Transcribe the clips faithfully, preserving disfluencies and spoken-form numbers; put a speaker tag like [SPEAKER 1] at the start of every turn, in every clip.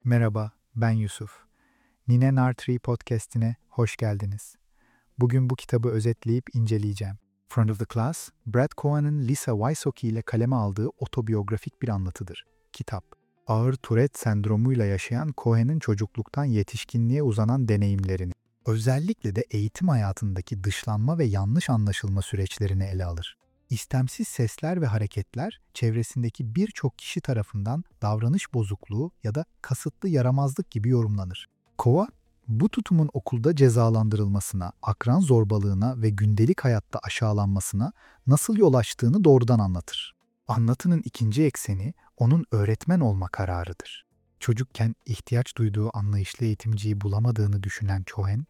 [SPEAKER 1] Merhaba, ben Yusuf. Nine Nartree podcast'ine hoş geldiniz. Bugün bu kitabı özetleyip inceleyeceğim. Front of the Class, Brad Cohen'ın Lisa Wysocki ile kaleme aldığı otobiyografik bir anlatıdır. Kitap, ağır Tourette sendromuyla yaşayan Cohen'ın çocukluktan yetişkinliğe uzanan deneyimlerini, özellikle de eğitim hayatındaki dışlanma ve yanlış anlaşılma süreçlerini ele alır. İstemsiz sesler ve hareketler çevresindeki birçok kişi tarafından davranış bozukluğu ya da kasıtlı yaramazlık gibi yorumlanır. Cohen, bu tutumun okulda cezalandırılmasına, akran zorbalığına ve gündelik hayatta aşağılanmasına nasıl yol açtığını doğrudan anlatır. Anlatının ikinci ekseni onun öğretmen olma kararıdır. Çocukken ihtiyaç duyduğu anlayışlı eğitimciyi bulamadığını düşünen Cohen,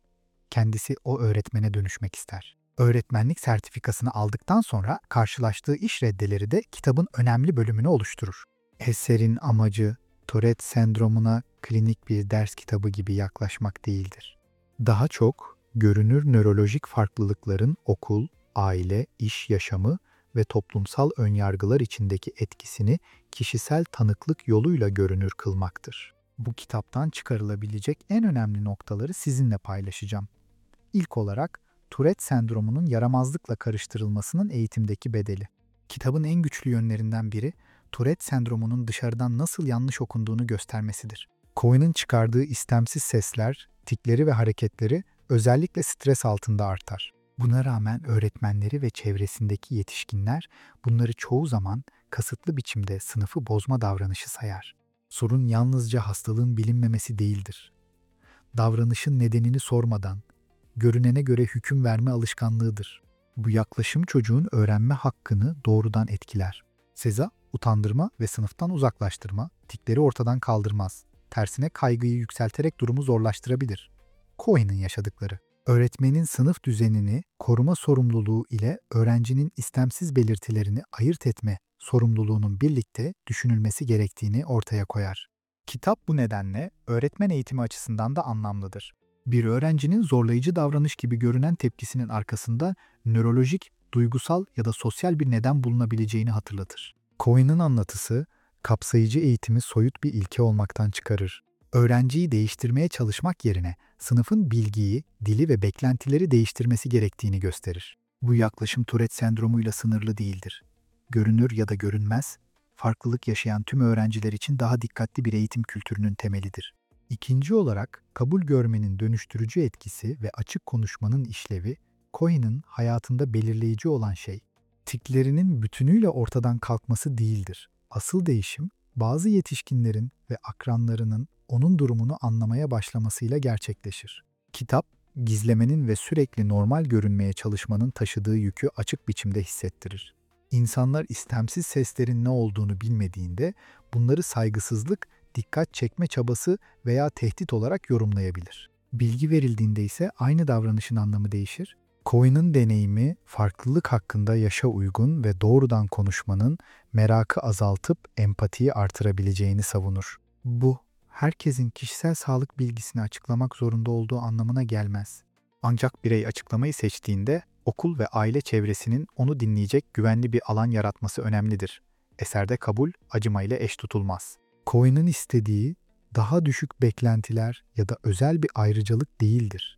[SPEAKER 1] kendisi o öğretmene dönüşmek ister. Öğretmenlik sertifikasını aldıktan sonra karşılaştığı iş reddeleri de kitabın önemli bölümünü oluşturur. Eserin amacı, Tourette sendromuna klinik bir ders kitabı gibi yaklaşmak değildir. Daha çok görünür nörolojik farklılıkların okul, aile, iş yaşamı ve toplumsal önyargılar içindeki etkisini kişisel tanıklık yoluyla görünür kılmaktır. Bu kitaptan çıkarılabilecek en önemli noktaları sizinle paylaşacağım. İlk olarak Tourette sendromunun yaramazlıkla karıştırılmasının eğitimdeki bedeli. Kitabın en güçlü yönlerinden biri, Tourette sendromunun dışarıdan nasıl yanlış okunduğunu göstermesidir. Cohen'ın çıkardığı istemsiz sesler, tikleri ve hareketleri özellikle stres altında artar. Buna rağmen öğretmenleri ve çevresindeki yetişkinler bunları çoğu zaman kasıtlı biçimde sınıfı bozma davranışı sayar. Sorun yalnızca hastalığın bilinmemesi değildir. Davranışın nedenini sormadan, görünene göre hüküm verme alışkanlığıdır. Bu yaklaşım çocuğun öğrenme hakkını doğrudan etkiler. Seza, utandırma ve sınıftan uzaklaştırma, tikleri ortadan kaldırmaz. Tersine kaygıyı yükselterek durumu zorlaştırabilir. Cohen'ın yaşadıkları. Öğretmenin sınıf düzenini koruma sorumluluğu ile öğrencinin istemsiz belirtilerini ayırt etme sorumluluğunun birlikte düşünülmesi gerektiğini ortaya koyar. Kitap bu nedenle öğretmen eğitimi açısından da anlamlıdır. Bir öğrencinin zorlayıcı davranış gibi görünen tepkisinin arkasında nörolojik, duygusal ya da sosyal bir neden bulunabileceğini hatırlatır. Cohen'ın anlatısı, kapsayıcı eğitimi soyut bir ilke olmaktan çıkarır. Öğrenciyi değiştirmeye çalışmak yerine sınıfın bilgiyi, dili ve beklentileri değiştirmesi gerektiğini gösterir. Bu yaklaşım Tourette sendromuyla sınırlı değildir. Görünür ya da görünmez, farklılık yaşayan tüm öğrenciler için daha dikkatli bir eğitim kültürünün temelidir. İkinci olarak, kabul görmenin dönüştürücü etkisi ve açık konuşmanın işlevi, Cohen'ın hayatında belirleyici olan şey, tiklerinin bütünüyle ortadan kalkması değildir. Asıl değişim, bazı yetişkinlerin ve akranlarının onun durumunu anlamaya başlamasıyla gerçekleşir. Kitap, gizlemenin ve sürekli normal görünmeye çalışmanın taşıdığı yükü açık biçimde hissettirir. İnsanlar istemsiz seslerin ne olduğunu bilmediğinde bunları saygısızlık, dikkat çekme çabası veya tehdit olarak yorumlayabilir. Bilgi verildiğinde ise aynı davranışın anlamı değişir. Cohen'ın deneyimi, farklılık hakkında yaşa uygun ve doğrudan konuşmanın merakı azaltıp empatiyi artırabileceğini savunur. Bu, herkesin kişisel sağlık bilgisini açıklamak zorunda olduğu anlamına gelmez. Ancak birey açıklamayı seçtiğinde okul ve aile çevresinin onu dinleyecek güvenli bir alan yaratması önemlidir. Eserde kabul, acımayla eş tutulmaz. Cohen'ın istediği, daha düşük beklentiler ya da özel bir ayrıcalık değildir.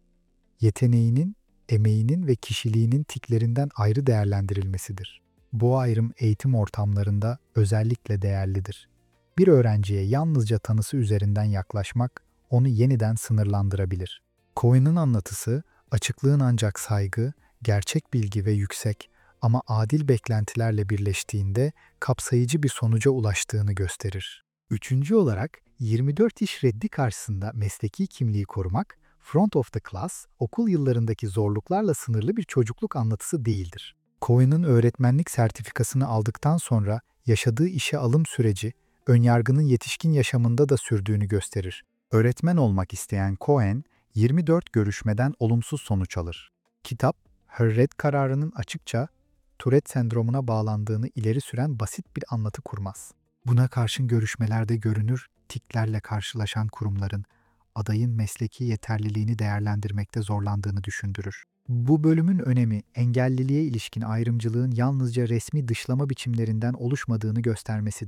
[SPEAKER 1] Yeteneğinin, emeğinin ve kişiliğinin tiklerinden ayrı değerlendirilmesidir. Bu ayrım eğitim ortamlarında özellikle değerlidir. Bir öğrenciye yalnızca tanısı üzerinden yaklaşmak onu yeniden sınırlandırabilir. Cohen'ın anlatısı, açıklığın ancak saygı, gerçek bilgi ve yüksek ama adil beklentilerle birleştiğinde kapsayıcı bir sonuca ulaştığını gösterir. Üçüncü olarak, yirmi dört iş reddi karşısında mesleki kimliği korumak, Front of the Class, okul yıllarındaki zorluklarla sınırlı bir çocukluk anlatısı değildir. Cohen'ın öğretmenlik sertifikasını aldıktan sonra yaşadığı işe alım süreci, önyargının yetişkin yaşamında da sürdüğünü gösterir. Öğretmen olmak isteyen Cohen, yirmi dört görüşmeden olumsuz sonuç alır. Kitap, Her Red kararının açıkça Tourette sendromuna bağlandığını ileri süren basit bir anlatı kurmaz. Buna karşın görüşmelerde görünür, tiklerle karşılaşan kurumların adayın mesleki yeterliliğini değerlendirmekte zorlandığını düşündürür. Bu bölümün önemi, engelliliğe ilişkin ayrımcılığın yalnızca resmi dışlama biçimlerinden oluşmadığını göstermesidir.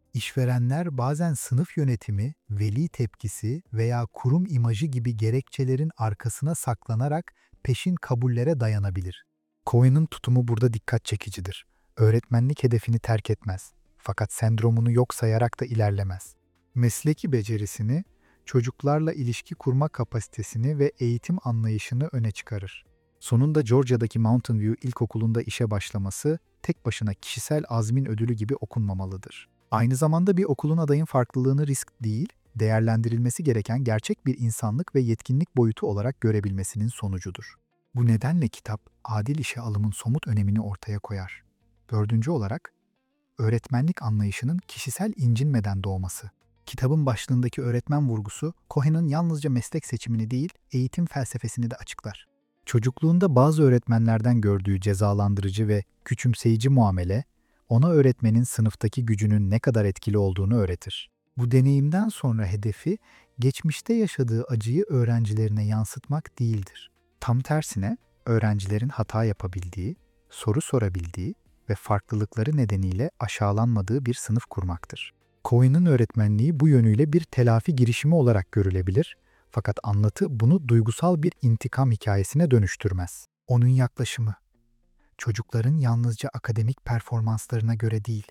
[SPEAKER 1] İşverenler bazen sınıf yönetimi, veli tepkisi veya kurum imajı gibi gerekçelerin arkasına saklanarak peşin kabullere dayanabilir. Cohen'ın tutumu burada dikkat çekicidir. Öğretmenlik hedefini terk etmez. Fakat sendromunu yok sayarak da ilerlemez. Mesleki becerisini, çocuklarla ilişki kurma kapasitesini ve eğitim anlayışını öne çıkarır. Sonunda Georgia'daki Mountain View İlkokulu'nda işe başlaması tek başına kişisel azmin ödülü gibi okunmamalıdır. Aynı zamanda bir okulun adayın farklılığını risk değil, değerlendirilmesi gereken gerçek bir insanlık ve yetkinlik boyutu olarak görebilmesinin sonucudur. Bu nedenle kitap, adil işe alımın somut önemini ortaya koyar. Dördüncü olarak, öğretmenlik anlayışının kişisel incinmeden doğması. Kitabın başlığındaki öğretmen vurgusu, Cohen'ın yalnızca meslek seçimini değil, eğitim felsefesini de açıklar. Çocukluğunda bazı öğretmenlerden gördüğü cezalandırıcı ve küçümseyici muamele, ona öğretmenin sınıftaki gücünün ne kadar etkili olduğunu öğretir. Bu deneyimden sonra hedefi, geçmişte yaşadığı acıyı öğrencilerine yansıtmak değildir. Tam tersine, öğrencilerin hata yapabildiği, soru sorabildiği ve farklılıkları nedeniyle aşağılanmadığı bir sınıf kurmaktır. Cohen'ın öğretmenliği bu yönüyle bir telafi girişimi olarak görülebilir, fakat anlatı bunu duygusal bir intikam hikayesine dönüştürmez. Onun yaklaşımı, çocukların yalnızca akademik performanslarına göre değil,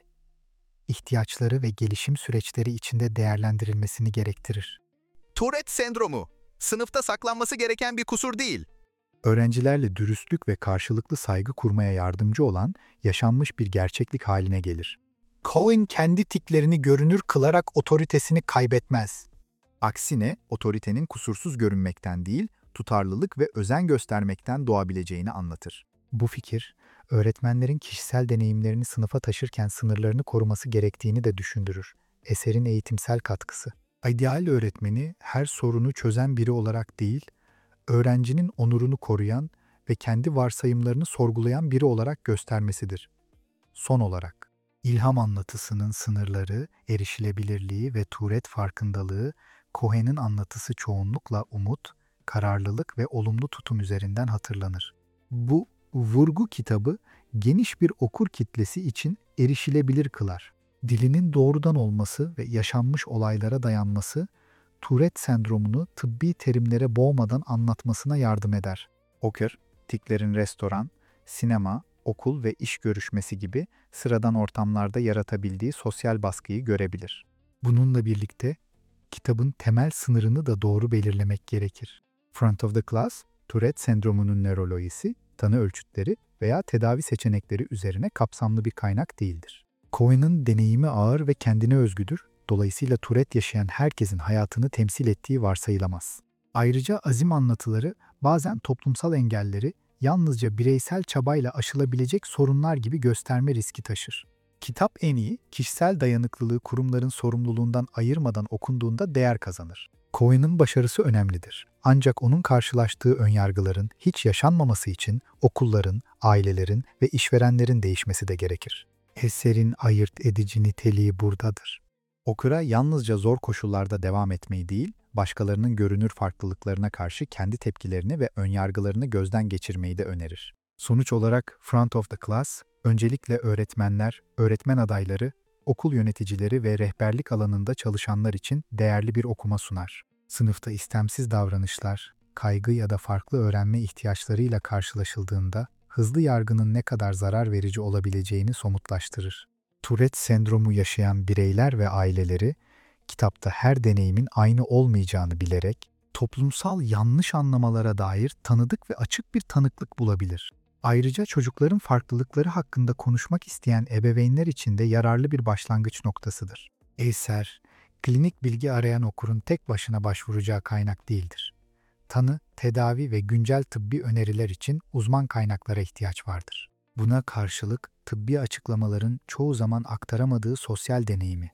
[SPEAKER 1] ihtiyaçları ve gelişim süreçleri içinde değerlendirilmesini gerektirir.
[SPEAKER 2] Tourette sendromu, sınıfta saklanması gereken bir kusur değil.
[SPEAKER 1] Öğrencilerle dürüstlük ve karşılıklı saygı kurmaya yardımcı olan yaşanmış bir gerçeklik haline gelir. Cohen kendi tiklerini görünür kılarak otoritesini kaybetmez. Aksine otoritenin kusursuz görünmekten değil, tutarlılık ve özen göstermekten doğabileceğini anlatır. Bu fikir, öğretmenlerin kişisel deneyimlerini sınıfa taşırken sınırlarını koruması gerektiğini de düşündürür. Eserin eğitimsel katkısı. İdeal öğretmeni her sorunu çözen biri olarak değil, öğrencinin onurunu koruyan ve kendi varsayımlarını sorgulayan biri olarak göstermesidir. Son olarak, ilham anlatısının sınırları, erişilebilirliği ve Tourette farkındalığı, Cohen'in anlatısı çoğunlukla umut, kararlılık ve olumlu tutum üzerinden hatırlanır. Bu vurgu kitabı geniş bir okur kitlesi için erişilebilir kılar. Dilinin doğrudan olması ve yaşanmış olaylara dayanması, Tourette sendromunu tıbbi terimlere boğmadan anlatmasına yardım eder. Okur, tiklerin restoran, sinema, okul ve iş görüşmesi gibi sıradan ortamlarda yaratabildiği sosyal baskıyı görebilir. Bununla birlikte kitabın temel sınırını da doğru belirlemek gerekir. Front of the Class, Tourette sendromunun nörolojisi, tanı ölçütleri veya tedavi seçenekleri üzerine kapsamlı bir kaynak değildir. Cohen'ın deneyimi ağır ve kendine özgüdür, dolayısıyla Tourette yaşayan herkesin hayatını temsil ettiği varsayılamaz. Ayrıca azim anlatıları bazen toplumsal engelleri yalnızca bireysel çabayla aşılabilecek sorunlar gibi gösterme riski taşır. Kitap en iyi, kişisel dayanıklılığı kurumların sorumluluğundan ayırmadan okunduğunda değer kazanır. Cohen'ın başarısı önemlidir. Ancak onun karşılaştığı önyargıların hiç yaşanmaması için okulların, ailelerin ve işverenlerin değişmesi de gerekir. Eserin ayırt edici niteliği buradadır. Okura yalnızca zor koşullarda devam etmeyi değil, başkalarının görünür farklılıklarına karşı kendi tepkilerini ve önyargılarını gözden geçirmeyi de önerir. Sonuç olarak Front of the Class, öncelikle öğretmenler, öğretmen adayları, okul yöneticileri ve rehberlik alanında çalışanlar için değerli bir okuma sunar. Sınıfta istemsiz davranışlar, kaygı ya da farklı öğrenme ihtiyaçlarıyla karşılaşıldığında hızlı yargının ne kadar zarar verici olabileceğini somutlaştırır. Tourette sendromu yaşayan bireyler ve aileleri, kitapta her deneyimin aynı olmayacağını bilerek, toplumsal yanlış anlamalara dair tanıdık ve açık bir tanıklık bulabilir. Ayrıca çocukların farklılıkları hakkında konuşmak isteyen ebeveynler için de yararlı bir başlangıç noktasıdır. Eser, klinik bilgi arayan okurun tek başına başvuracağı kaynak değildir. Tanı, tedavi ve güncel tıbbi öneriler için uzman kaynaklara ihtiyaç vardır. Buna karşılık tıbbi açıklamaların çoğu zaman aktaramadığı sosyal deneyimi,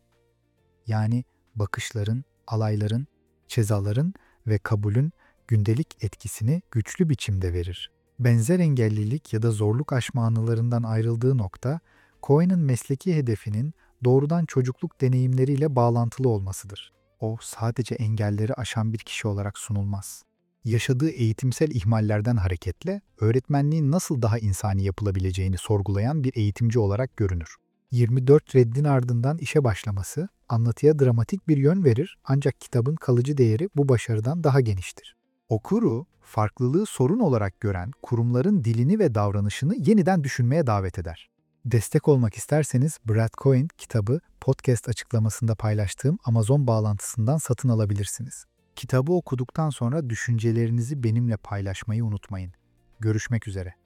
[SPEAKER 1] yani bakışların, alayların, cezaların ve kabulün gündelik etkisini güçlü biçimde verir. Benzer engellilik ya da zorluk aşma anılarından ayrıldığı nokta, Cohen'ın mesleki hedefinin doğrudan çocukluk deneyimleriyle bağlantılı olmasıdır. O sadece engelleri aşan bir kişi olarak sunulmaz. Yaşadığı eğitimsel ihmallerden hareketle öğretmenliğin nasıl daha insani yapılabileceğini sorgulayan bir eğitimci olarak görünür. yirmi dört reddin ardından işe başlaması anlatıya dramatik bir yön verir ancak kitabın kalıcı değeri bu başarıdan daha geniştir. Okuru, farklılığı sorun olarak gören kurumların dilini ve davranışını yeniden düşünmeye davet eder. Destek olmak isterseniz Brad Cohen kitabı podcast açıklamasında paylaştığım Amazon bağlantısından satın alabilirsiniz. Kitabı okuduktan sonra düşüncelerinizi benimle paylaşmayı unutmayın. Görüşmek üzere.